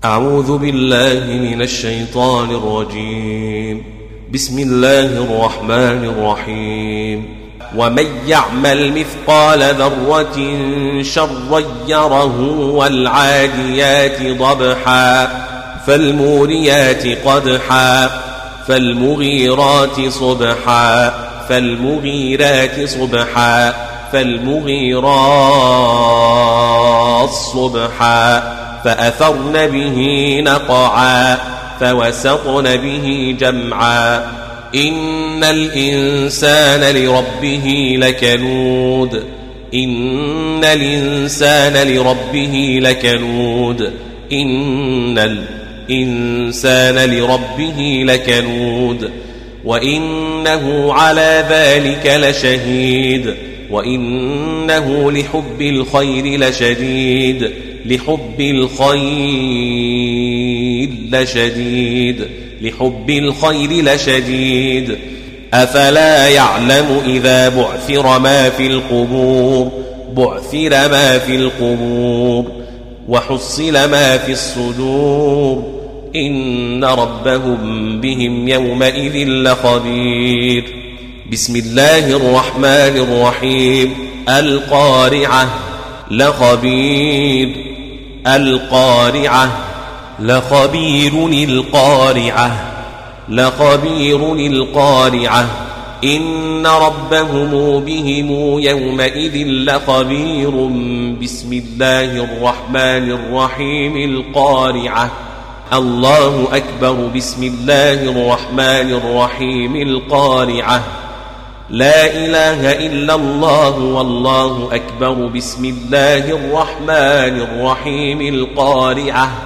أعوذ بالله من الشيطان الرجيم. بسم الله الرحمن الرحيم. ومن يعمل مثقال ذرة شرا يره والعاديات ضبحا فالموريات قدحا فالمغيرات صبحا فالمغيرات صبحا فالمغيرات صبحا فأثرن به نقعا فوسطن به جمعا إن الإنسان لربه لكنود إن الإنسان لربه لكنود إن الإنسان لربه لكنود وإنه على ذلك لشهيد وإنه لحب الخير لشديد لحب الخير لشديد لحب الخير لشديد أفلا يعلم إذا بعثر ما في القبور بعثر ما في القبور وحصل ما في الصدور إن ربهم بهم يومئذ لخبير. بسم الله الرحمن الرحيم. القارعة لخبير القارعة لخبير القارعة لخبير القارعة إن ربهم بهم يومئذ لخبير. بسم الله الرحمن الرحيم. القارعة. الله أكبر. بسم الله الرحمن الرحيم. القارعة. لا إله إلا الله والله أكبر. بسم الله الرحمن الرحيم. القارعة.